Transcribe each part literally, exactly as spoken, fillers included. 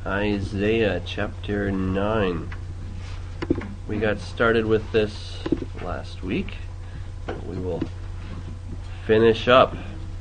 Isaiah chapter nine. We got started with this last week. We will finish up.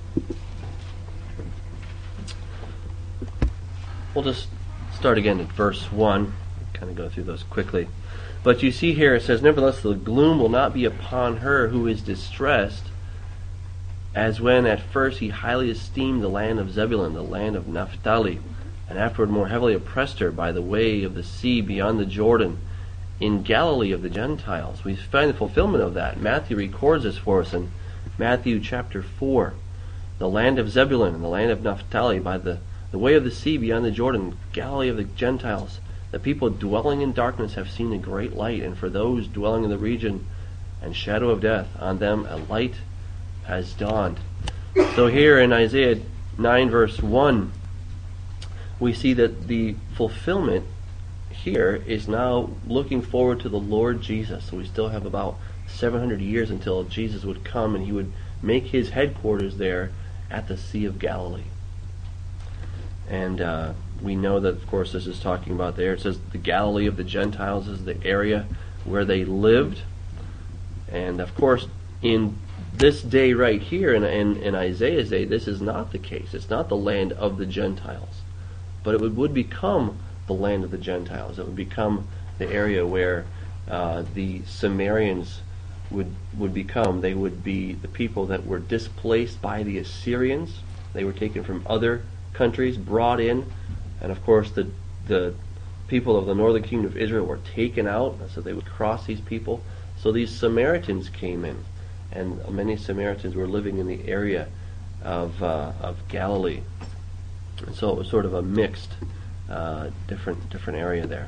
We'll just start again at verse one. Kind of go through those quickly. But you see here it says, "Nevertheless the gloom will not be upon her who is distressed, as when at first he highly esteemed the land of Zebulun, the land of Naphtali, and afterward more heavily oppressed her by the way of the sea beyond the Jordan, in Galilee of the Gentiles." We find the fulfillment of that. Matthew records this for us in Matthew chapter four. The land of Zebulun and the land of Naphtali, by the, the way of the sea beyond the Jordan, Galilee of the Gentiles. The people dwelling in darkness have seen a great light, and for those dwelling in the region and shadow of death, on them a light has dawned. So here in Isaiah nine verse one, we see that the fulfillment here is now looking forward to the Lord Jesus. So we still have about seven hundred years until Jesus would come and he would make his headquarters there at the Sea of Galilee. And uh, we know that, of course, this is talking about there. It says the Galilee of the Gentiles is the area where they lived. And, of course, in this day right here, in, in, in Isaiah's day, this is not the case. It's not the land of the Gentiles. But it would, would become the land of the Gentiles. It would become the area where uh, the Sumerians would would become. They would be the people that were displaced by the Assyrians. They were taken from other countries, brought in, and of course the the people of the northern kingdom of Israel were taken out, so they would cross these people. So these Samaritans came in, and many Samaritans were living in the area of uh, of Galilee. And so it was sort of a mixed, uh, different different area there.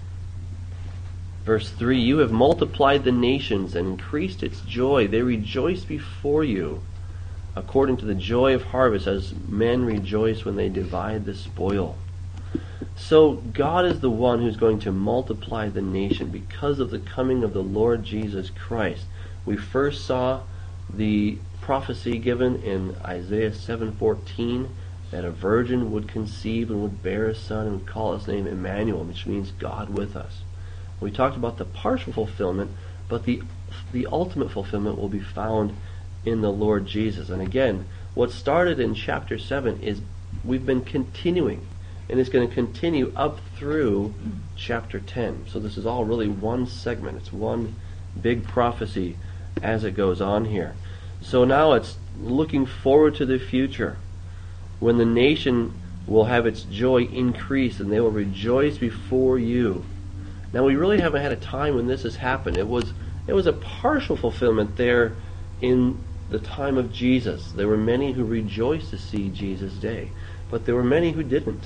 Verse three, "You have multiplied the nations and increased its joy. They rejoice before you, according to the joy of harvest, as men rejoice when they divide the spoil." So God is the one who's going to multiply the nation because of the coming of the Lord Jesus Christ. We first saw the prophecy given in Isaiah seven fourteen, that a virgin would conceive and would bear a son and would call his name Emmanuel, which means God with us. We talked about the partial fulfillment, but the the ultimate fulfillment will be found in the Lord Jesus. And again, what started in chapter seven is we've been continuing, and it's going to continue up through chapter ten. So this is all really one segment. It's one big prophecy as it goes on here. So now it's looking forward to the future, when the nation will have its joy increased and they will rejoice before you. Now we really haven't had a time when this has happened. It was it was a partial fulfillment there in the time of Jesus. There were many who rejoiced to see Jesus' day, but there were many who didn't.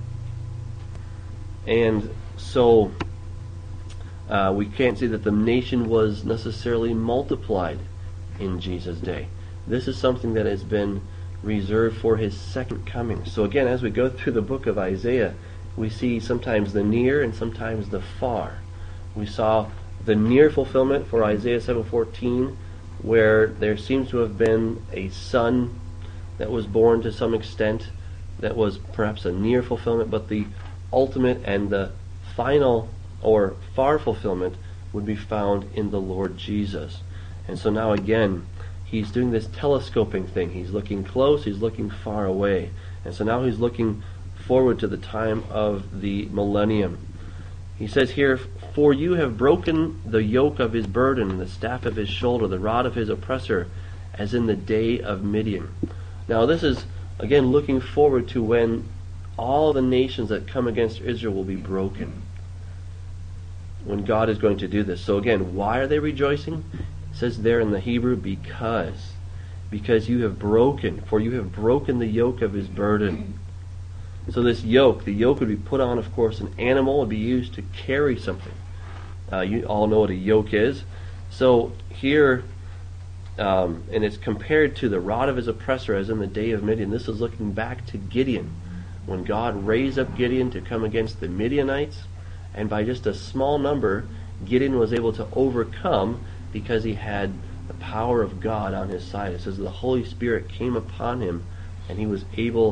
And so uh, we can't say that the nation was necessarily multiplied in Jesus' day. This is something that has been reserved for his second coming. So again, as we go through the book of Isaiah, we see sometimes the near and sometimes the far. We saw the near fulfillment for Isaiah seven fourteen, where there seems to have been a son that was born to some extent that was perhaps a near fulfillment, but the ultimate and the final or far fulfillment would be found in the Lord Jesus. And so now again, he's doing this telescoping thing. He's looking close, he's looking far away. And so now he's looking forward to the time of the millennium. He says here, "For you have broken the yoke of his burden, the staff of his shoulder, the rod of his oppressor, as in the day of Midian." Now this is, again, looking forward to when all the nations that come against Israel will be broken. When God is going to do this. So again, why are they rejoicing? It says there in the Hebrew, because. Because you have broken, for you have broken the yoke of his burden. So this yoke, the yoke would be put on, of course, an animal would be used to carry something. Uh, you all know what a yoke is. So here, um, and it's compared to the rod of his oppressor as in the day of Midian. This is looking back to Gideon, when God raised up Gideon to come against the Midianites, and by just a small number, Gideon was able to overcome because he had the power of God on his side. It says the Holy Spirit came upon him, and he was able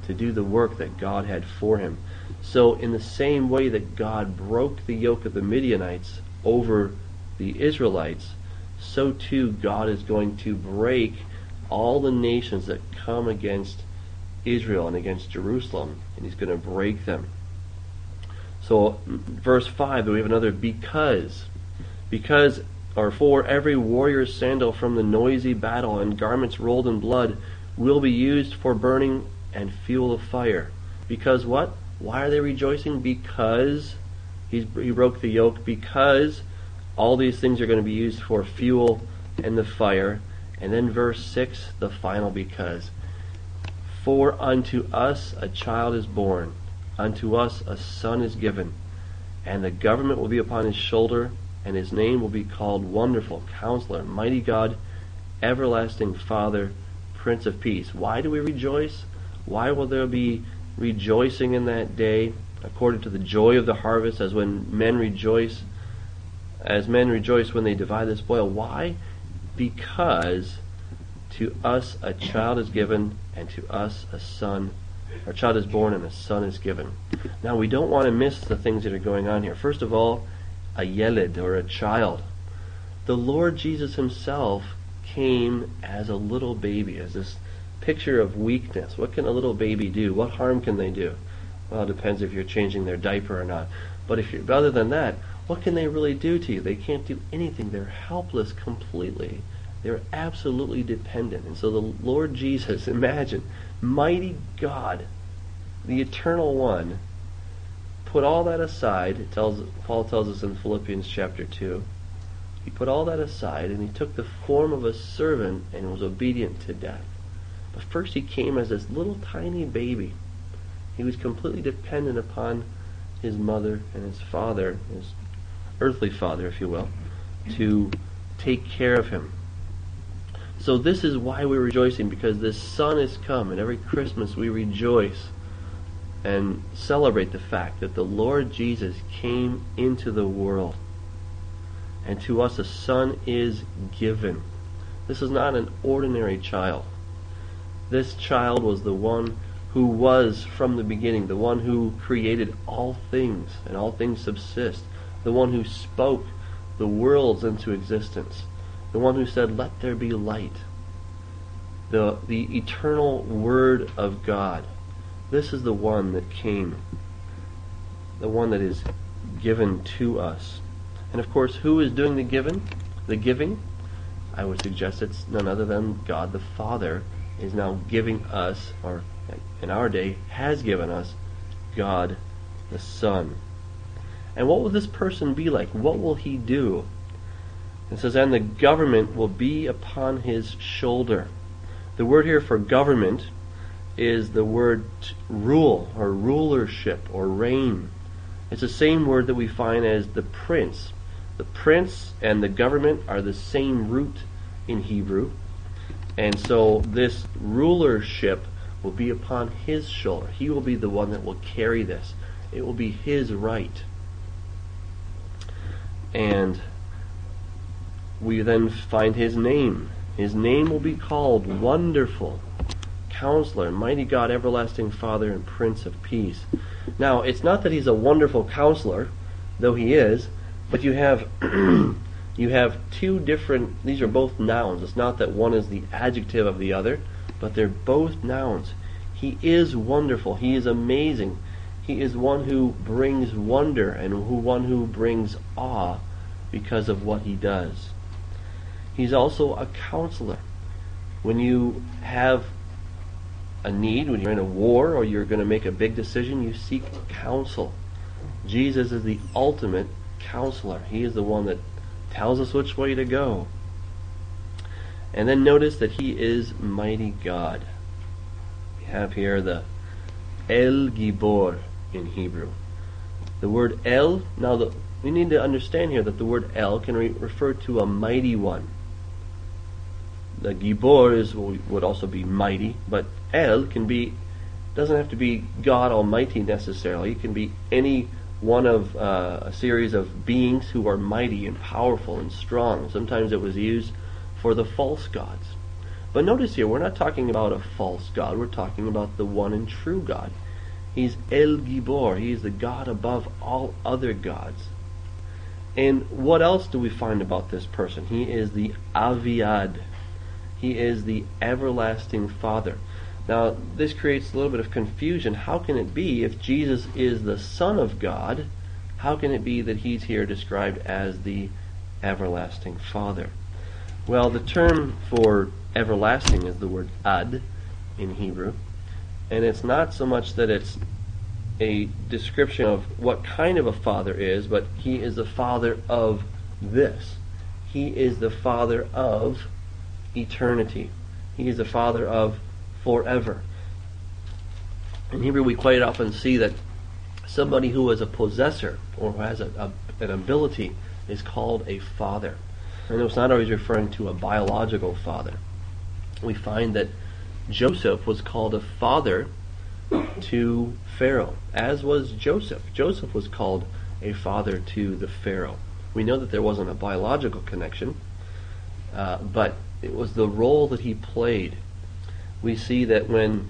to do the work that God had for him. So in the same way that God broke the yoke of the Midianites over the Israelites, so too God is going to break all the nations that come against Israel and against Jerusalem, and he's going to break them. So verse five, we have another because. Because, or for every warrior's sandal from the noisy battle and garments rolled in blood will be used for burning and fuel of fire. Because what? Why are they rejoicing? Because he's, he broke the yoke. Because all these things are going to be used for fuel and the fire. And then verse six, the final because. For unto us a child is born, unto us a son is given, and the government will be upon his shoulder, and his name will be called Wonderful, Counselor, Mighty God, Everlasting Father, Prince of Peace. Why do we rejoice? Why will there be rejoicing in that day, according to the joy of the harvest, as when men rejoice, as men rejoice when they divide the spoil? Why? Because to us a child is given, and to us a son, our child is born, and a son is given. Now we don't want to miss the things that are going on here. First of all, a yeled, or a child. The Lord Jesus himself came as a little baby, as this picture of weakness. What can a little baby do? What harm can they do? Well, it depends if you're changing their diaper or not. But if you're, other than that, what can they really do to you? They can't do anything. They're helpless completely. They're absolutely dependent. And so the Lord Jesus, imagine, mighty God, the eternal one, put all that aside. It tells, Paul tells us in Philippians chapter two. He put all that aside, and he took the form of a servant and was obedient to death. But first he came as this little tiny baby. He was completely dependent upon his mother and his father, his earthly father, if you will, to take care of him. So this is why we're rejoicing, because this Son has come, and every Christmas we rejoice and celebrate the fact that the Lord Jesus came into the world, and to us a Son is given. This is not an ordinary child. This child was the one who was from the beginning, the one who created all things, and all things subsist, the one who spoke the worlds into existence, the one who said, "Let there be light," the, the eternal Word of God. This is the one that came, the one that is given to us. And of course, who is doing the giving? The giving? I would suggest it's none other than God the Father is now giving us, or in our day, has given us, God the Son. And what will this person be like? What will he do? It says, and the government will be upon his shoulder. The word here for government is the word rule, or rulership, or reign. It's the same word that we find as the prince. The prince and the government are the same root in Hebrew. And so this rulership will be upon his shoulder. He will be the one that will carry this. It will be his right. And we then find his name. His name will be called Wonderful, Counselor, Mighty God, Everlasting Father, and Prince of Peace. Now, it's not that he's a wonderful counselor, though he is, but you have you have two different, these are both nouns. It's not that one is the adjective of the other, but they're both nouns. He is wonderful. He is amazing. He is one who brings wonder, and who one who brings awe because of what he does. He's also a counselor. When you have a need, when you're in a war or you're going to make a big decision, you seek counsel. Jesus is the ultimate counselor. He is the one that tells us which way to go. And then notice that he is mighty God. We have here the El Gibor in Hebrew. The word El, now the, we need to understand here that the word El can re- refer to a mighty one. The Gibor is would also be mighty, but El can be, doesn't have to be God Almighty necessarily. It can be any one of uh, a series of beings who are mighty and powerful and strong. Sometimes it was used for the false gods. But notice here, we're not talking about a false God. We're talking about the one and true God. He's El Gibor. He is the God above all other gods. And what else do we find about this person? He is the Aviad. He is the everlasting Father. Now, this creates a little bit of confusion. How can it be, if Jesus is the Son of God, how can it be that he's here described as the everlasting Father? Well, the term for everlasting is the word ad in Hebrew. And it's not so much that it's a description of what kind of a father is, but he is the father of this. He is the father of eternity. He is the father of forever. In Hebrew, we quite often see that somebody who is a possessor or who has a, a, an ability is called a father. And it's not always referring to a biological father. We find that Joseph was called a father to Pharaoh, as was Joseph. Joseph was called a father to the Pharaoh. We know that there wasn't a biological connection, uh, but it was the role that he played. We see that when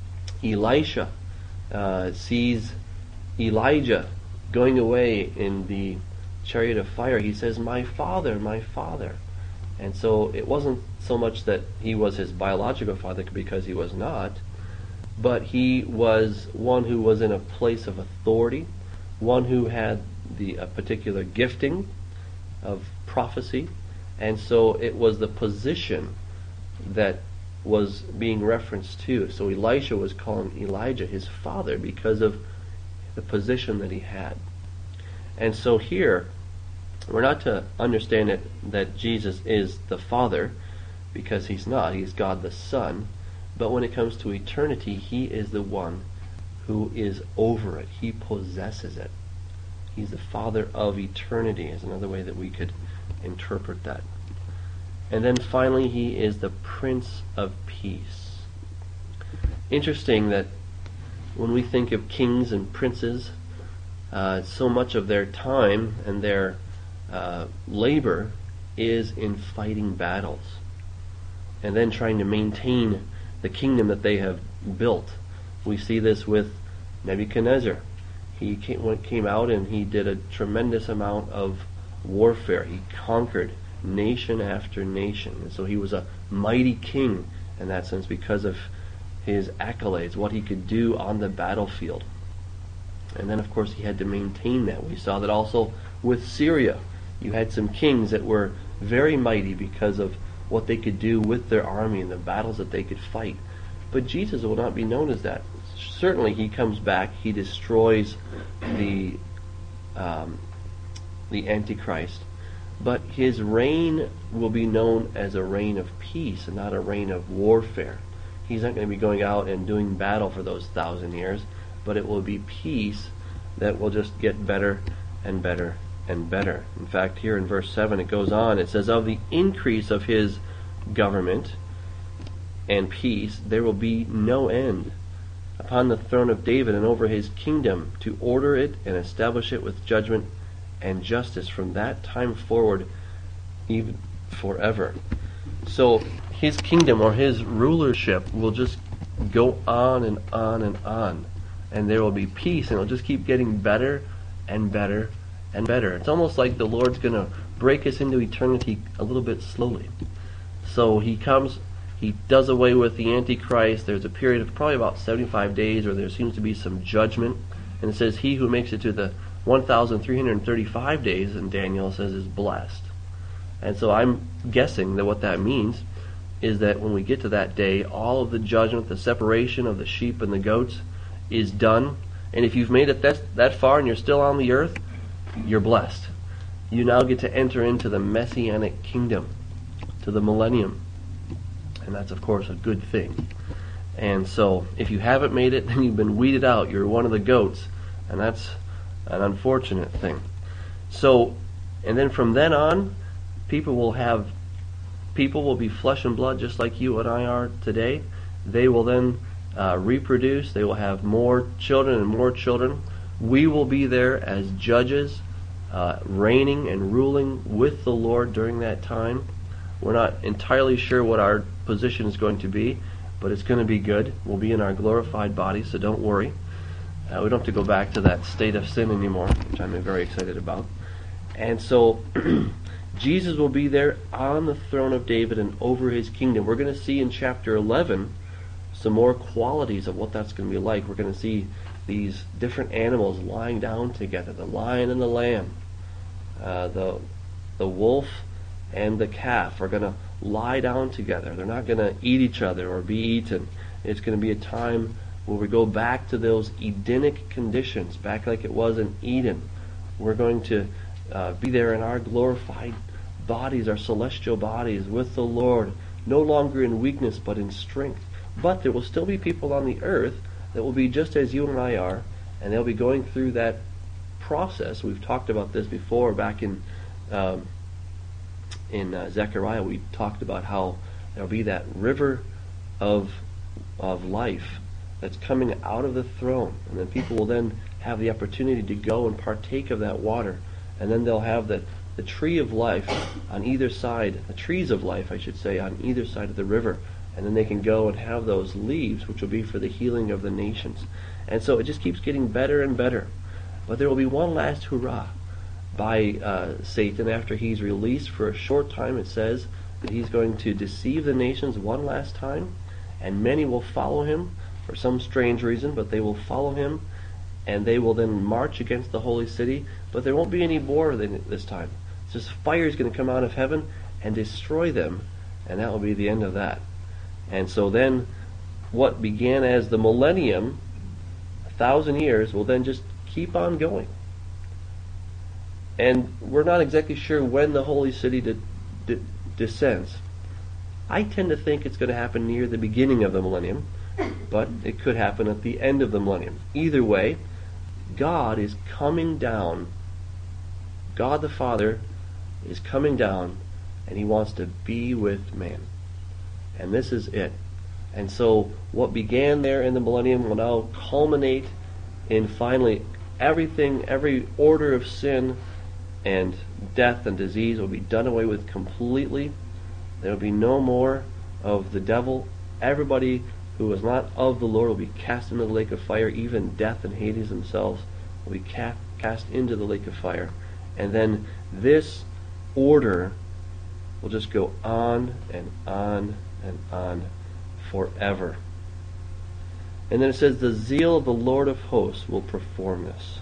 Elisha uh, sees Elijah going away in the chariot of fire, he says, "My father, my father." And so it wasn't so much that he was his biological father, because he was not, but he was one who was in a place of authority, one who had the a particular gifting of prophecy, and so it was the position that was being referenced to. So Elisha was calling Elijah his father because of the position that he had. And so here, we're not to understand it that Jesus is the Father, because he's not. He's God the Son. But when it comes to eternity, he is the one who is over it. He possesses it. He's the Father of eternity, is another way that we could interpret that. And then finally, he is the Prince of Peace. Interesting that when we think of kings and princes, uh, so much of their time and their uh, labor is in fighting battles and then trying to maintain the kingdom that they have built. We see this with Nebuchadnezzar. He came, came out and he did a tremendous amount of warfare. He conquered nation after nation. And so he was a mighty king in that sense because of his accolades, what he could do on the battlefield. And then of course he had to maintain that. We saw that also with Syria. You had some kings that were very mighty because of what they could do with their army and the battles that they could fight. But Jesus will not be known as that. Certainly he comes back, he destroys the um, the Antichrist, but his reign will be known as a reign of peace and not a reign of warfare. He's not going to be going out and doing battle for those thousand years, but it will be peace that will just get better and better and better. In fact, here in verse seven it goes on, it says, "Of the increase of his government and peace there will be no end upon the throne of David and over his kingdom, to order it and establish it with judgment and justice from that time forward, even forever." So his kingdom or his rulership will just go on and on and on, and there will be peace, and it'll just keep getting better and better and better. It's almost like the Lord's going to break us into eternity a little bit slowly. So he comes, he does away with the Antichrist. There's a period of probably about seventy-five days where there seems to be some judgment. And it says he who makes it to the one thousand three hundred thirty-five days, and Daniel says, is blessed. And so I'm guessing that what that means is that when we get to that day, all of the judgment, the separation of the sheep and the goats is done. And if you've made it that, that far and you're still on the earth, you're blessed. You now get to enter into the Messianic kingdom, to the millennium. And that's, of course, a good thing. And so, if you haven't made it, then you've been weeded out. You're one of the goats. And that's an unfortunate thing. So, and then from then on, people will have, people will be flesh and blood just like you and I are today. They will then uh, reproduce. They will have more children and more children. We will be there as judges, uh, reigning and ruling with the Lord during that time. We're not entirely sure what our position is going to be, but it's going to be good. We'll be in our glorified bodies, so don't worry. Uh, we don't have to go back to that state of sin anymore, which I'm very excited about. And so Jesus will be there on the throne of David and over his kingdom. We're going to see in chapter eleven some more qualities of what that's going to be like. We're going to see these different animals lying down together, the lion and the lamb, uh, the the wolf and the calf are going to lie down together. They're not going to eat each other or be eaten. It's going to be a time where we go back to those Edenic conditions, back like it was in Eden. We're going to uh, be there in our glorified bodies, our celestial bodies, with the Lord, no longer in weakness but in strength. But there will still be people on the earth that will be just as you and I are, and they'll be going through that process. We've talked about this before back in um, in uh, Zechariah. We talked about how there'll be that river of of life that's coming out of the throne, and then people will then have the opportunity to go and partake of that water, and then they'll have the the tree of life on either side, the trees of life, I should say, on either side of the river. And then they can go and have those leaves, which will be for the healing of the nations. And so it just keeps getting better and better. But there will be one last hurrah by uh, Satan after he's released for a short time. It says that he's going to deceive the nations one last time, and many will follow him for some strange reason, but they will follow him, and they will then march against the holy city. But there won't be any war this time. It's just fire is going to come out of heaven and destroy them, and that will be the end of that. And so then what began as the millennium, a thousand years, will then just keep on going. And we're not exactly sure when the holy city de- de- descends. I tend to think it's going to happen near the beginning of the millennium, but it could happen at the end of the millennium. Either way, God is coming down. God the Father is coming down, and he wants to be with man. And this is it. And so what began there in the millennium will now culminate in finally everything, every order of sin and death and disease will be done away with completely. There will be no more of the devil. Everybody who is not of the Lord will be cast into the lake of fire. Even death and Hades themselves will be ca- cast into the lake of fire. And then this order will just go on and on and on forever. And then it says, the zeal of the Lord of hosts will perform this.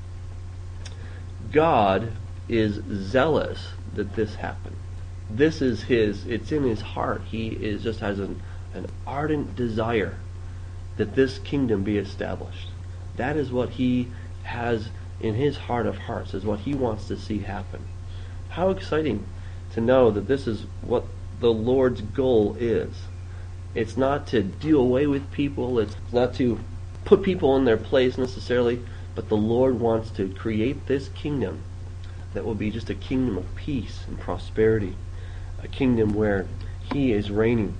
God is zealous that this happen. This is his, it's in his heart. He is just has an, an ardent desire that this kingdom be established. That is what he has in his heart of hearts, is what he wants to see happen. How exciting to know that this is what the Lord's goal is. It's not to do away with people. It's not to put people in their place necessarily, but the Lord wants to create this kingdom that will be just a kingdom of peace and prosperity, a kingdom where he is reigning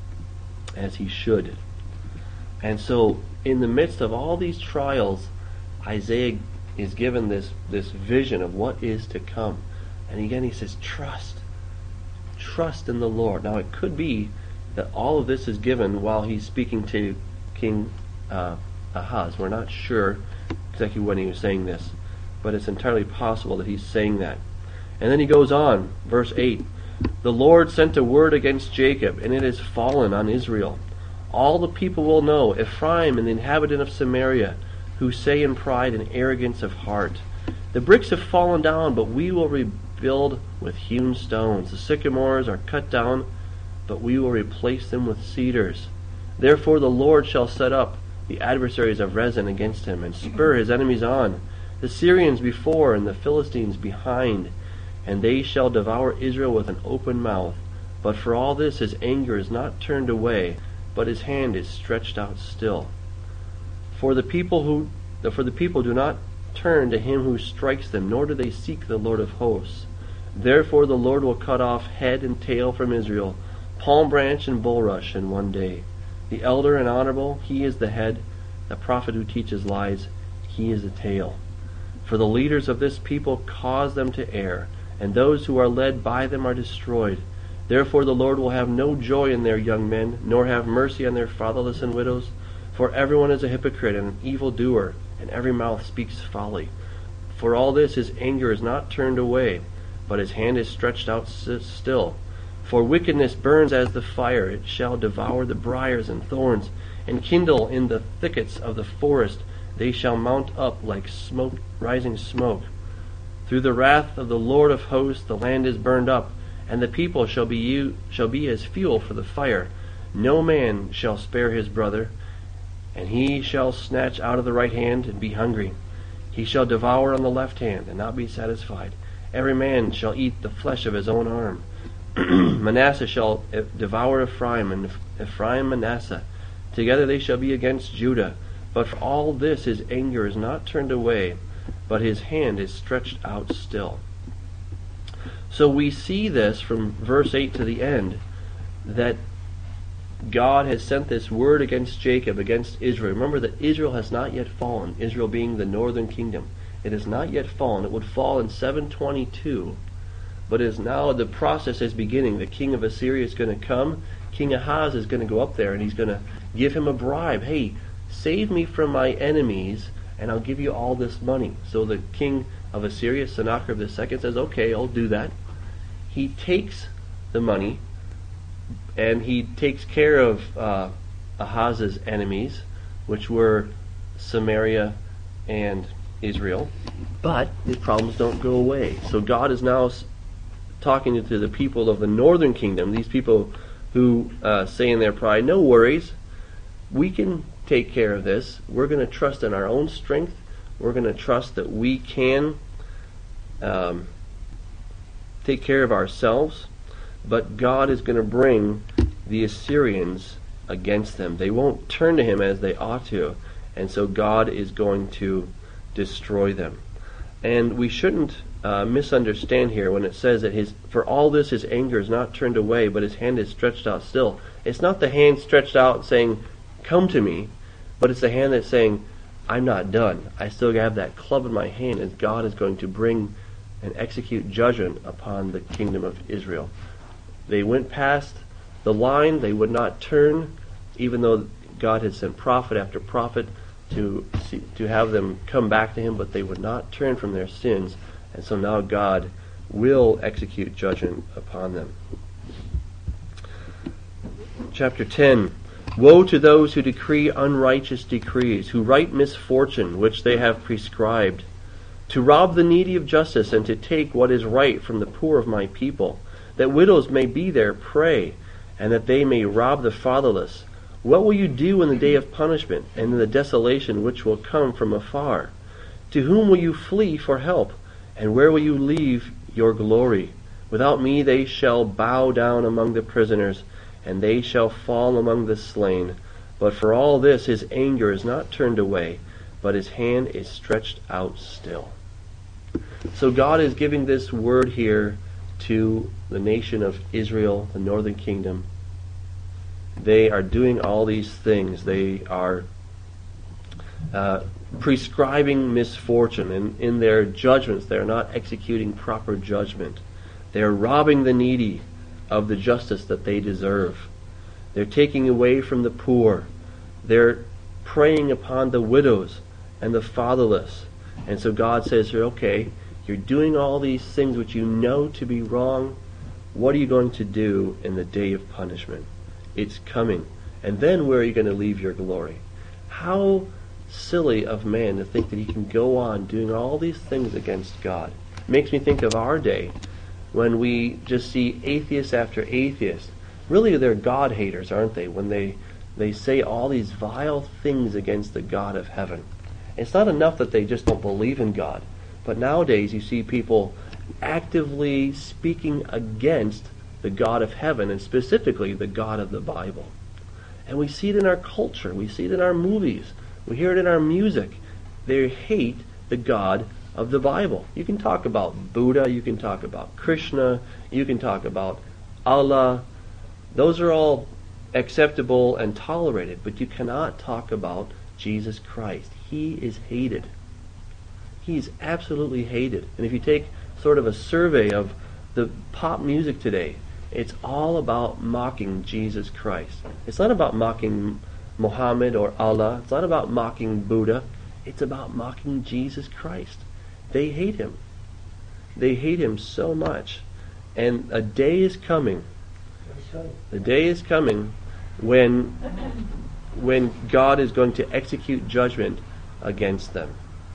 as he should. And so in the midst of all these trials, Isaiah is given this, this vision of what is to come. And again he says, trust. Trust in the Lord. Now it could be that all of this is given while he's speaking to King uh, Ahaz. We're not sure exactly when he was saying this, but it's entirely possible that he's saying that. And then he goes on, verse eight. The Lord sent a word against Jacob, and it has fallen on Israel. All the people will know, Ephraim and the inhabitant of Samaria, who say in pride and arrogance of heart, the bricks have fallen down, but we will rebuild with hewn stones. The sycamores are cut down, but we will replace them with cedars. Therefore the Lord shall set up the adversaries of Rezin against him, and spur his enemies on, the Syrians before and the Philistines behind, and they shall devour Israel with an open mouth. But for all this his anger is not turned away, but his hand is stretched out still. For the people who for the people do not turn to him who strikes them, nor do they seek the Lord of hosts. Therefore the Lord will cut off head and tail from Israel, palm branch and bulrush in one day. The elder and honorable, he is the head. The prophet who teaches lies, he is the tail. For the leaders of this people cause them to err, and those who are led by them are destroyed. Therefore the Lord will have no joy in their young men, nor have mercy on their fatherless and widows. For everyone is a hypocrite and an evildoer, and every mouth speaks folly. For all this his anger is not turned away, but his hand is stretched out still. For wickedness burns as the fire, it shall devour the briars and thorns, and kindle in the thickets of the forest. They shall mount up like smoke, rising smoke. Through the wrath of the Lord of hosts the land is burned up, and the people shall be u- shall be as fuel for the fire. No man shall spare his brother, and he shall snatch out of the right hand and be hungry. He shall devour on the left hand and not be satisfied. Every man shall eat the flesh of his own arm. Manasseh shall devour Ephraim, and Ephraim Manasseh. Together they shall be against Judah. But for all this his anger is not turned away, but his hand is stretched out still. So we see this from verse eight to the end, that God has sent this word against Jacob, against Israel. Remember that Israel has not yet fallen, Israel being the northern kingdom. It has not yet fallen. It would fall in seven twenty-two, but is now the process is beginning. The king of Assyria is going to come. King Ahaz is going to go up there, and he's going to give him a bribe. Hey, save me from my enemies, and I'll give you all this money. So the king of Assyria, Sennacherib the second, says, okay, I'll do that. He takes the money, and he takes care of uh, Ahaz's enemies, which were Samaria and Israel. But his problems don't go away. So God is now talking to the people of the northern kingdom, these people who uh, say in their pride, no worries, we can take care of this. We're going to trust in our own strength. We're going to trust that we can um, take care of ourselves. But God is going to bring the Assyrians against them. They won't turn to him as they ought to. And so God is going to destroy them. And we shouldn't uh, misunderstand here when it says that his for all this his anger is not turned away, but his hand is stretched out still. It's not the hand stretched out saying, come to me, but it's the hand that's saying, I'm not done. I still have that club in my hand, and God is going to bring and execute judgment upon the kingdom of Israel. They went past the line. They would not turn, even though God had sent prophet after prophet to see, to have them come back to him, but they would not turn from their sins. And so now God will execute judgment upon them. Chapter ten. Woe to those who decree unrighteous decrees, who write misfortune which they have prescribed, to rob the needy of justice, and to take what is right from the poor of my people, that widows may be their prey, and that they may rob the fatherless. What will you do in the day of punishment, and in the desolation which will come from afar? To whom will you flee for help, and where will you leave your glory? Without me they shall bow down among the prisoners, and they shall fall among the slain. But for all this his anger is not turned away, but his hand is stretched out still. So God is giving this word here to the nation of Israel, the northern kingdom. They are doing all these things. They are uh, prescribing misfortune, and in their judgments they are not executing proper judgment. They are robbing the needy of the justice that they deserve. They're taking away from the poor. They're preying upon the widows and the fatherless. And so God says here, okay, you're doing all these things which you know to be wrong. What are you going to do in the day of punishment? It's coming. And then where are you going to leave your glory? How silly of man to think that he can go on doing all these things against God. It makes me think of our day when we just see atheist after atheist. Really, they're God haters, aren't they? When they, they say all these vile things against the God of heaven. It's not enough that they just don't believe in God. But nowadays you see people actively speaking against the God of heaven, and specifically the God of the Bible. And we see it in our culture. We see it in our movies. We hear it in our music. They hate the God of the Bible. You can talk about Buddha, you can talk about Krishna, you can talk about Allah. Those are all acceptable and tolerated, but you cannot talk about Jesus Christ. He is hated. He's absolutely hated. And if you take sort of a survey of the pop music today, It's all about mocking Jesus Christ. It's not about mocking Muhammad or Allah. It's not about mocking Buddha. It's about mocking Jesus Christ. They hate him. They hate him so much. And a day is coming. The day is coming when when God is going to execute judgment against them.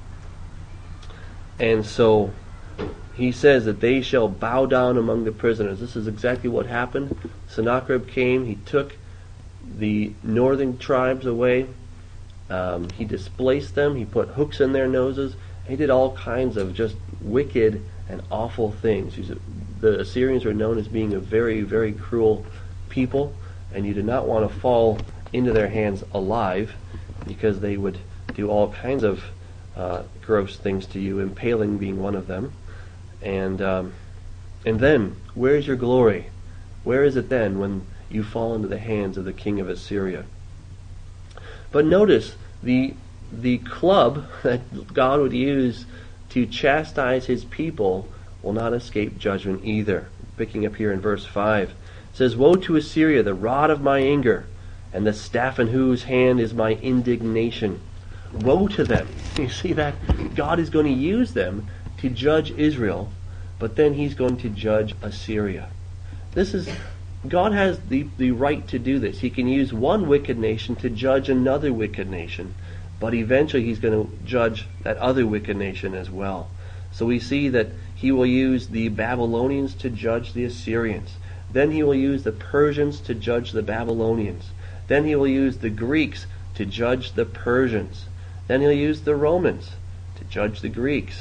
And so he says that they shall bow down among the prisoners. This is exactly what happened. Sennacherib came. He took the northern tribes away. Um, he displaced them. He put hooks in their noses. He did all kinds of just wicked and awful things. The Assyrians were known as being a very, very cruel people, and you did not want to fall into their hands alive, because they would do all kinds of uh, gross things to you, impaling being one of them. And um, and then, where is your glory? Where is it then when you fall into the hands of the king of Assyria? But notice the the club that God would use to chastise his people will not escape judgment either. Picking up here in verse five, it says, "Woe to Assyria, the rod of my anger, and the staff in whose hand is my indignation." Woe to them. You see that? God is going to use them to judge Israel, but then he's going to judge Assyria. This is, God has the, the right to do this. He can use one wicked nation to judge another wicked nation, but eventually he's going to judge that other wicked nation as well. So we see that he will use the Babylonians to judge the Assyrians. Then he will use the Persians to judge the Babylonians. Then he will use the Greeks to judge the Persians. Then he'll use the Romans to judge the Greeks.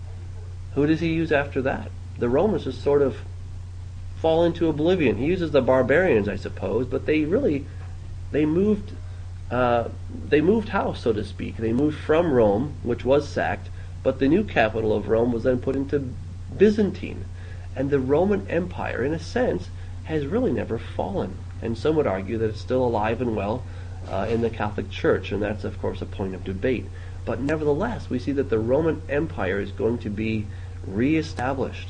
Who does he use after that? The Romans just sort of fall into oblivion. He uses the barbarians, I suppose, but they really, they moved, uh, they moved house, so to speak. They moved from Rome, which was sacked, but the new capital of Rome was then put into Byzantine. And the Roman Empire, in a sense, has really never fallen. And some would argue that it's still alive and well uh, in the Catholic Church, and that's, of course, a point of debate. But nevertheless, we see that the Roman Empire is going to be reestablished,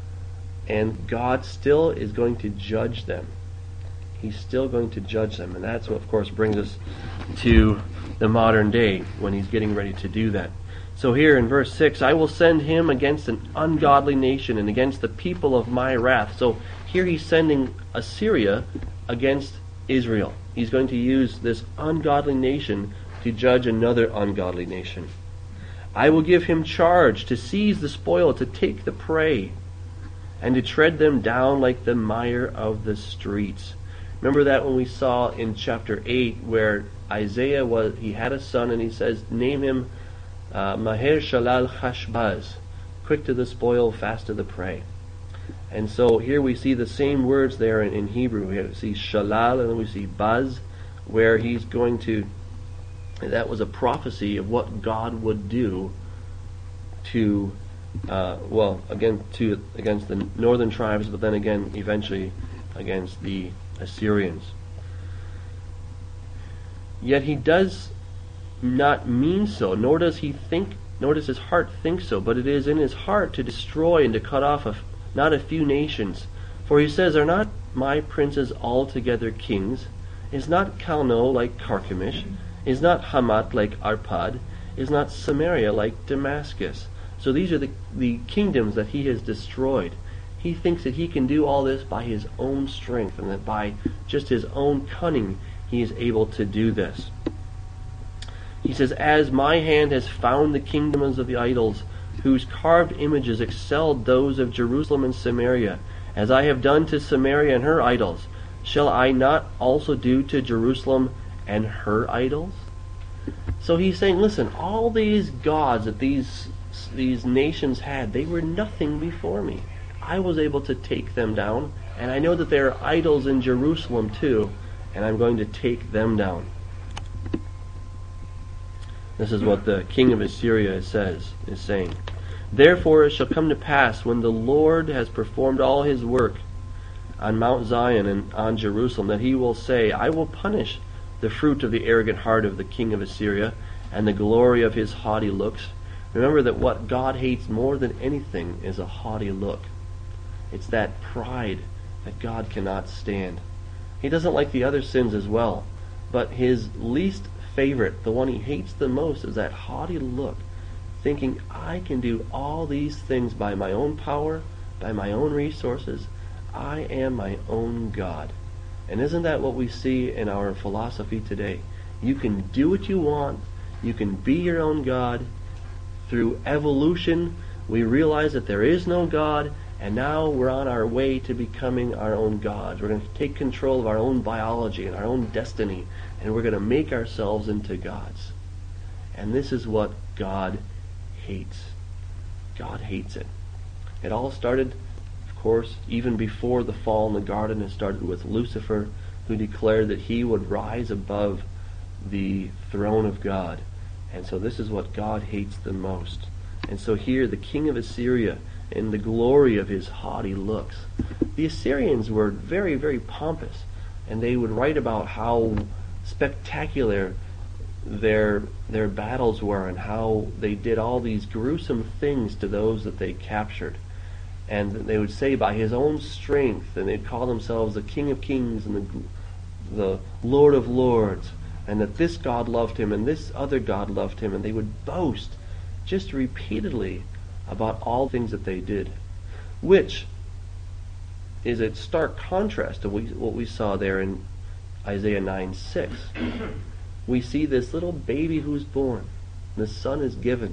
and God still is going to judge them. He's still going to judge them, and that's what, of course, brings us to the modern day when he's getting ready to do that. So here in verse six, "I will send him against an ungodly nation and against the people of my wrath." So here he's sending Assyria against Israel. He's going to use this ungodly nation to judge another ungodly nation. "I will give him charge to seize the spoil, to take the prey, and to tread them down like the mire of the streets." Remember that when we saw in chapter eight where Isaiah was, he had a son, and he says, name him uh, Maher Shalal Hashbaz, quick to the spoil, fast to the prey. And so here we see the same words there in, in Hebrew. We see Shalal and then we see Baz, where he's going to, that was a prophecy of what God would do to, uh, well, again, to against the northern tribes, but then again, eventually, against the Assyrians. Yet he does not mean so, nor does he think, nor does his heart think so, but it is in his heart to destroy and to cut off a, not a few nations. For he says, "Are not my princes altogether kings? Is not Calno like Carchemish? Is not Hamath like Arpad? Is not Samaria like Damascus?" So these are the, the kingdoms that he has destroyed. He thinks that he can do all this by his own strength, and that by just his own cunning he is able to do this. He says, "As my hand has found the kingdoms of the idols, whose carved images excelled those of Jerusalem and Samaria, as I have done to Samaria and her idols, shall I not also do to Jerusalem and her idols?" So he's saying, listen, all these gods that these these nations had, they were nothing before me. I was able to take them down, and I know that there are idols in Jerusalem too, and I'm going to take them down. This is what the king of Assyria says, is saying. "Therefore it shall come to pass, when the Lord has performed all his work on Mount Zion and on Jerusalem, that he will say, I will punish the fruit of the arrogant heart of the king of Assyria, and the glory of his haughty looks." Remember that what God hates more than anything is a haughty look. It's that pride that God cannot stand. He doesn't like the other sins as well, but his least favorite, the one he hates the most, is that haughty look, thinking, I can do all these things by my own power, by my own resources. I am my own God. And isn't that what we see in our philosophy today? You can do what you want. You can be your own God. Through evolution, we realize that there is no God, and now we're on our way to becoming our own gods. We're going to take control of our own biology and our own destiny, and we're going to make ourselves into gods. And this is what God hates. God hates it. It all started, of course, even before the fall in the garden. It started with Lucifer, who declared that he would rise above the throne of God. And so this is what God hates the most. And so here, the king of Assyria, in the glory of his haughty looks. The Assyrians were very, very pompous, and they would write about how spectacular their their battles were and how they did all these gruesome things to those that they captured. And they would say by his own strength, and they'd call themselves the King of Kings and the the Lord of Lords, and that this God loved him and this other God loved him, and they would boast just repeatedly about all things that they did, which is a stark contrast to what we saw there in Isaiah nine six. We see this little baby who's born, the son is given.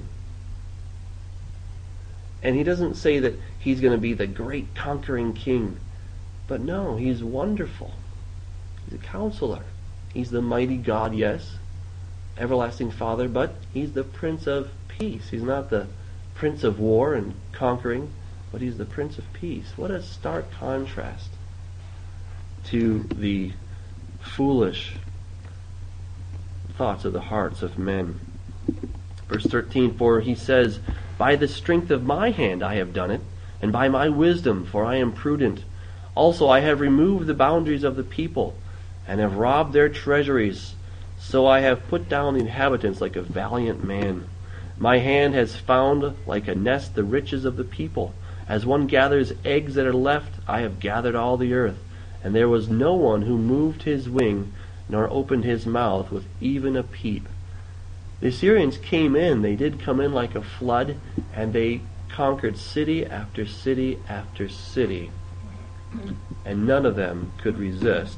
And he doesn't say that he's going to be the great conquering king, but no, he's wonderful. He's a counselor. He's the mighty God, yes, everlasting Father, but he's the Prince of Peace. He's not the Prince of War and conquering, but he's the Prince of Peace. What a stark contrast to the foolish thoughts of the hearts of men. Verse thirteen, for he says, by the strength of my hand I have done it, and by my wisdom, for I am prudent. Also I have removed the boundaries of the people, and have robbed their treasuries. So I have put down the inhabitants like a valiant man. My hand has found like a nest the riches of the people. As one gathers eggs that are left, I have gathered all the earth. And there was no one who moved his wing, nor opened his mouth with even a peep. The Assyrians came in, they did come in like a flood, and they conquered city after city after city. And none of them could resist.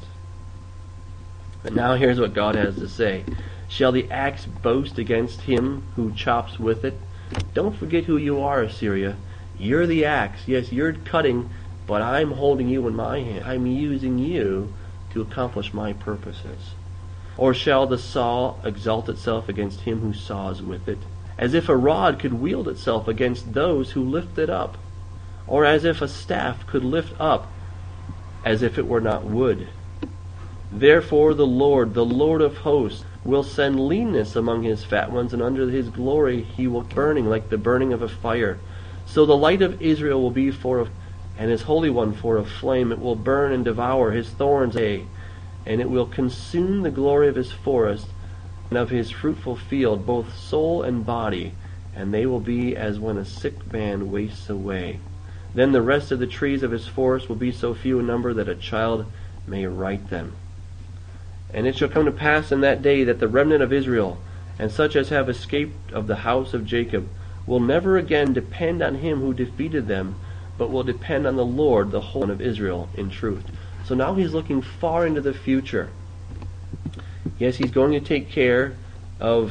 But now here's what God has to say. Shall the axe boast against him who chops with it? Don't forget who you are, Assyria. You're the axe. Yes, you're cutting, but I'm holding you in my hand. I'm using you to accomplish my purposes. Or shall the saw exalt itself against him who saws with it? As if a rod could wield itself against those who lift it up. Or as if a staff could lift up, as if it were not wood. Therefore the Lord, the Lord of hosts, will send leanness among his fat ones, and under his glory he will burning like the burning of a fire. So the light of Israel will be for a, and his Holy One for a flame. It will burn and devour his thorns, and it will consume the glory of his forest and of his fruitful field, both soul and body, and they will be as when a sick man wastes away. Then the rest of the trees of his forest will be so few in number that a child may write them. And it shall come to pass in that day that the remnant of Israel, and such as have escaped of the house of Jacob, will never again depend on him who defeated them, but will depend on the Lord, the Holy One of Israel, in truth. So now he's looking far into the future. Yes, he's going to take care of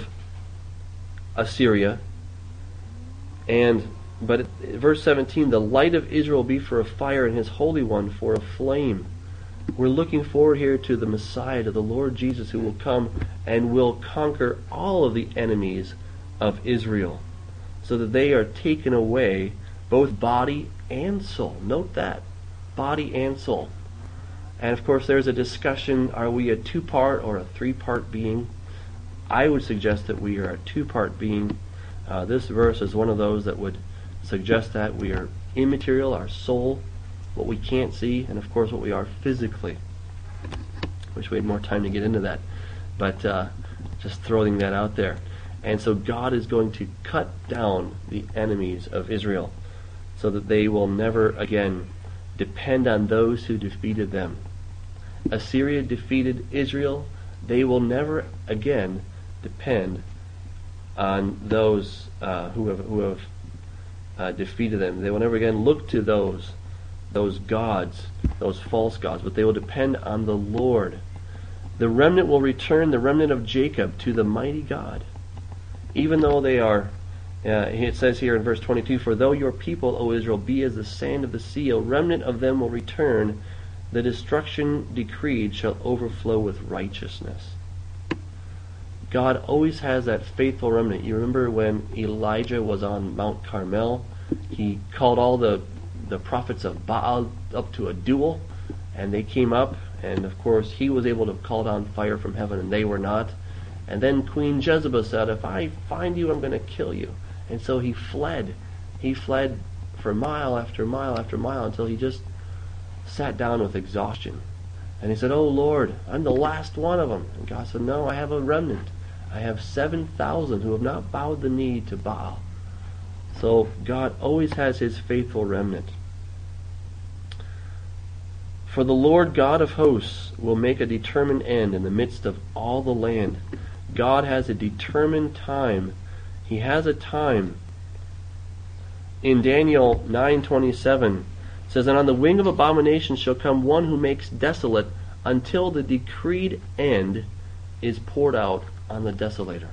Assyria. And but verse seventeen, the light of Israel will be for a fire, and his Holy One for a flame. We're looking forward here to the Messiah, to the Lord Jesus, who will come and will conquer all of the enemies of Israel, so that they are taken away, both body and soul. Note that, body and soul. And of course there's a discussion, are we a two-part or a three-part being? I would suggest that we are a two-part being. Uh, this verse is one of those that would suggest that we are immaterial, our soul, what we can't see, and of course what we are physically. Wish we had more time to get into that, but uh, just throwing that out there. And so God is going to cut down the enemies of Israel so that they will never again depend on those who defeated them. Assyria defeated Israel. They will never again depend on those uh, who have who have uh, defeated them. They will never again look to those those gods, those false gods, but they will depend on the Lord. The remnant will return, the remnant of Jacob, to the mighty God. Even though they are, uh, it says here in verse twenty-two, for though your people, O Israel, be as the sand of the sea, a remnant of them will return. The destruction decreed shall overflow with righteousness. God always has that faithful remnant. You remember when Elijah was on Mount Carmel, he called all the, the prophets of Baal up to a duel, and they came up, and of course he was able to call down fire from heaven, and they were not. And then Queen Jezebel said, if I find you, I'm going to kill you. And so he fled. He fled for mile after mile after mile until he just sat down with exhaustion. And he said, oh Lord, I'm the last one of them. And God said, no, I have a remnant. I have seven thousand who have not bowed the knee to Baal. So God always has his faithful remnant. For the Lord God of hosts will make a determined end in the midst of all the land. God has a determined time. He has a time. In Daniel nine twenty-seven, it says, and on the wing of abomination shall come one who makes desolate until the decreed end is poured out on the desolator.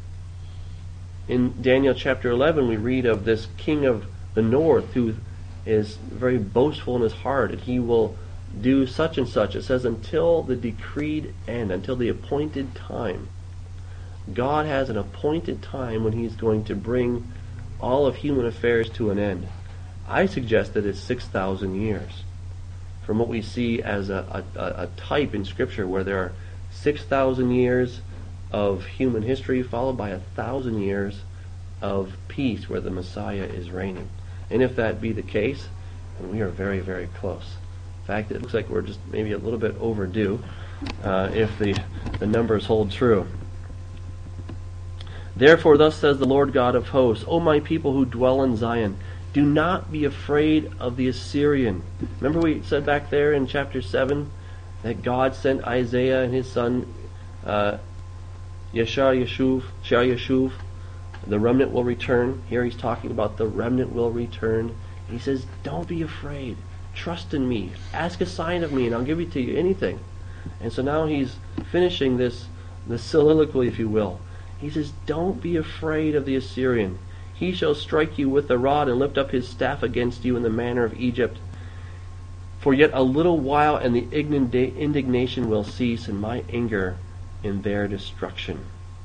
In Daniel chapter eleven, we read of this king of the north who is very boastful in his heart, and he will do such and such. It says until the decreed end, until the appointed time. God has an appointed time when he's going to bring all of human affairs to an end. I suggest that it's six thousand years. From what we see as a, a, a type in Scripture, where there are six thousand years of human history followed by a thousand years of peace where the Messiah is reigning. And if that be the case, then we are very, very close. In fact, it looks like we're just maybe a little bit overdue uh, if the, the numbers hold true. Therefore, thus says the Lord God of hosts, O my people who dwell in Zion, do not be afraid of the Assyrian. Remember we said back there in chapter seven that God sent Isaiah and his son uh, Yeshar Yeshuv, Shar Yeshuv, the remnant will return. Here he's talking about the remnant will return. He says, don't be afraid. Trust in me. Ask a sign of me and I'll give it to you, anything. And so now he's finishing this, this soliloquy, if you will. He says, don't be afraid of the Assyrian. He shall strike you with the rod and lift up his staff against you in the manner of Egypt. For yet a little while and the indignation will cease, and my anger in their destruction.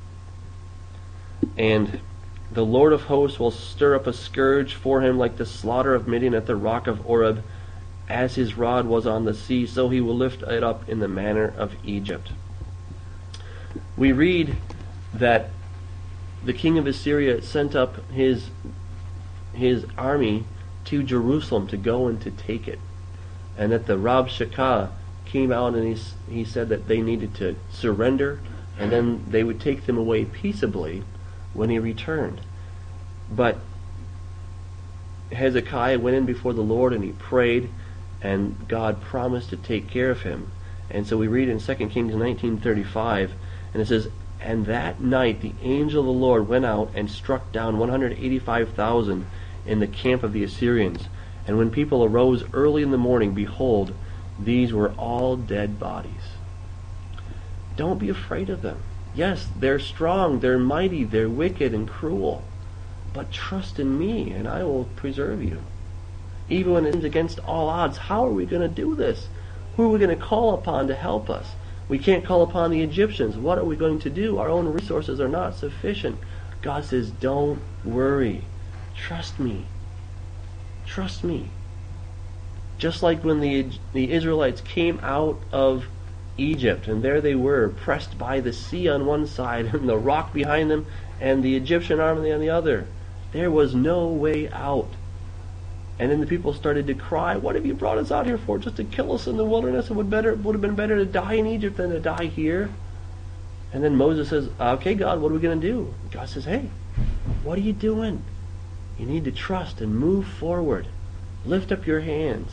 And the Lord of hosts will stir up a scourge for him like the slaughter of Midian at the rock of Oreb. As his rod was on the sea, so he will lift it up in the manner of Egypt. We read that the king of Assyria sent up his his army to Jerusalem to go and to take it. And that the Rabshakeh came out and he, he said that they needed to surrender, and then they would take them away peaceably when he returned. But Hezekiah went in before the Lord and he prayed, and God promised to take care of him. And so we read in Second Kings nineteen thirty-five, and it says, and that night the angel of the Lord went out and struck down one hundred eighty-five thousand in the camp of the Assyrians. And when people arose early in the morning, behold, these were all dead bodies. Don't be afraid of them. Yes, they're strong, they're mighty, they're wicked and cruel. But trust in me, and I will preserve you. Even when it's against all odds, how are we going to do this? Who are we going to call upon to help us? We can't call upon the Egyptians. What are we going to do? Our own resources are not sufficient. God says, don't worry. Trust me. Trust me. Just like when the the Israelites came out of Egypt, and there they were, pressed by the sea on one side, and the rock behind them, and the Egyptian army on the other. There was no way out. And then the people started to cry, what have you brought us out here for? Just to kill us in the wilderness? It would better would have been better to die in Egypt than to die here. And then Moses says, okay, God, what are we going to do? And God says, hey, what are you doing? You need to trust and move forward. Lift up your hands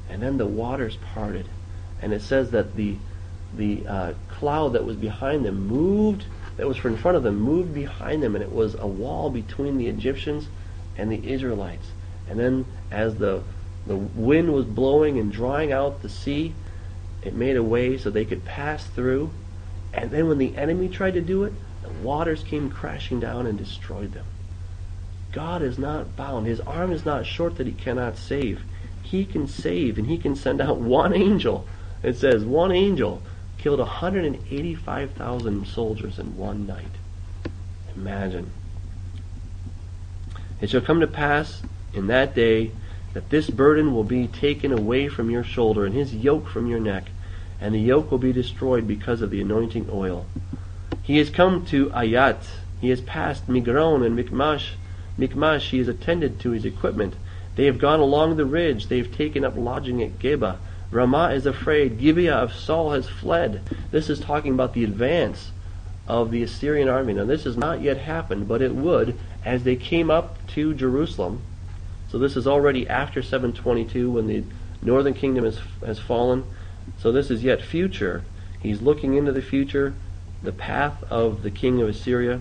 And then the waters parted. And it says that the the uh, cloud that was behind them moved, that was in front of them, moved behind them, and it was a wall between the Egyptians and the Israelites. And then as the the wind was blowing and drying out the sea, it made a way so they could pass through. And then when the enemy tried to do it, the waters came crashing down and destroyed them. God is not bound. His arm is not short that he cannot save. He can save, and he can send out one angel. It says one angel killed one hundred eighty-five thousand soldiers in one night. Imagine. It shall come to pass in that day that this burden will be taken away from your shoulder, and his yoke from your neck, and the yoke will be destroyed because of the anointing oil. He has come to Ayat. He has passed Migron and Michmash. Michmash, he has attended to his equipment. They have gone along the ridge. They have taken up lodging at Geba. Ramah is afraid. Gibeah of Saul has fled. This is talking about the advance of the Assyrian army. Now this has not yet happened, but it would as they came up to Jerusalem. So this is already after seven twenty-two when the northern kingdom has, has fallen. So this is yet future. He's looking into the future, the path of the king of Assyria.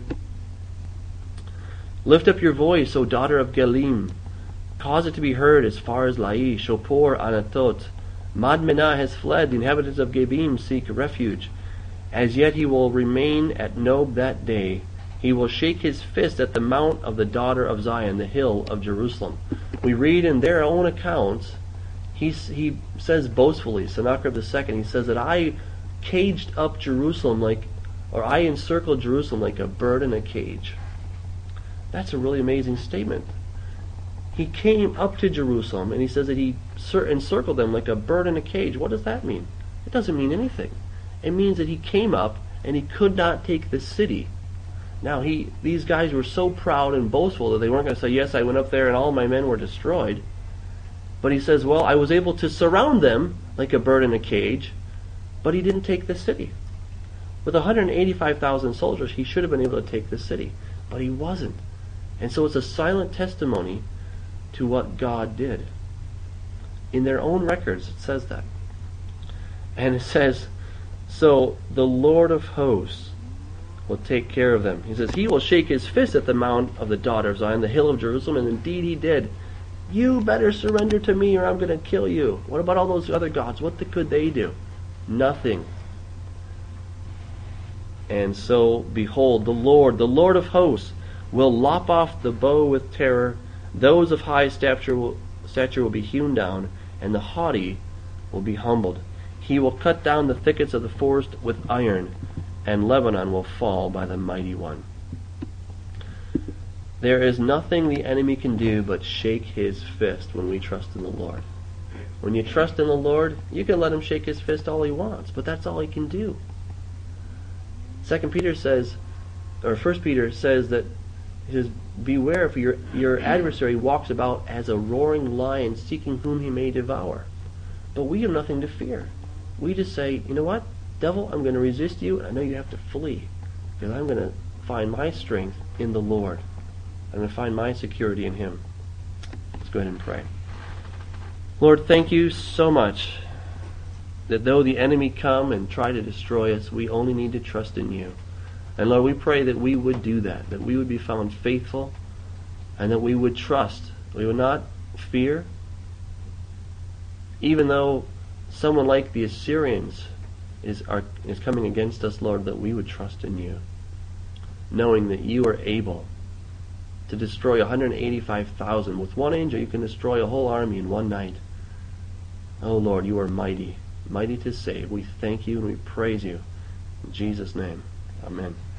Lift up your voice, O daughter of Gelim. Cause it to be heard as far as Laish, Shopor, Anatot. Madmenah has fled, the inhabitants of Gebim seek refuge. As yet he will remain at Nob that day. He will shake his fist at the mount of the daughter of Zion, the hill of Jerusalem. We read in their own accounts, he, he says boastfully, Sennacherib the second, he says that I caged up Jerusalem like, or I encircled Jerusalem like a bird in a cage. That's a really amazing statement. He came up to Jerusalem and he says that he encircled them like a bird in a cage. What does that mean? It doesn't mean anything. It means that he came up and he could not take the city. Now he, these guys were so proud and boastful that they weren't going to say, yes, I went up there and all my men were destroyed. But he says, well, I was able to surround them like a bird in a cage, but he didn't take the city. With one hundred eighty-five thousand soldiers, he should have been able to take the city, but he wasn't. And so it's a silent testimony to what God did. In their own records, it says that. And it says, so the Lord of hosts will take care of them. He says, he will shake his fist at the mount of the daughter of Zion, the hill of Jerusalem, and indeed he did. You better surrender to me or I'm going to kill you. What about all those other gods? What the, could they do? Nothing. And so, behold, the Lord, the Lord of hosts, will lop off the bow with terror. Those of high stature will, stature will be hewn down, and the haughty will be humbled. He will cut down the thickets of the forest with iron, and Lebanon will fall by the mighty one. There is nothing the enemy can do but shake his fist when we trust in the Lord. When you trust in the Lord, you can let him shake his fist all he wants, but that's all he can do. Second Peter says, or First Peter says that, he says, beware, for your, your adversary walks about as a roaring lion, seeking whom he may devour. But we have nothing to fear. We just say, you know what, devil, I'm going to resist you, and I know you have to flee, because I'm going to find my strength in the Lord. I'm going to find my security in him. Let's go ahead and pray. Lord, thank you so much that though the enemy come and try to destroy us, we only need to trust in you. And Lord, we pray that we would do that, that we would be found faithful, and that we would trust. We would not fear, even though someone like the Assyrians is, are, is coming against us, Lord, that we would trust in you, knowing that you are able to destroy one hundred eighty-five thousand. With one angel, you can destroy a whole army in one night. Oh, Lord, you are mighty, mighty to save. We thank you and we praise you. In Jesus' name, amen.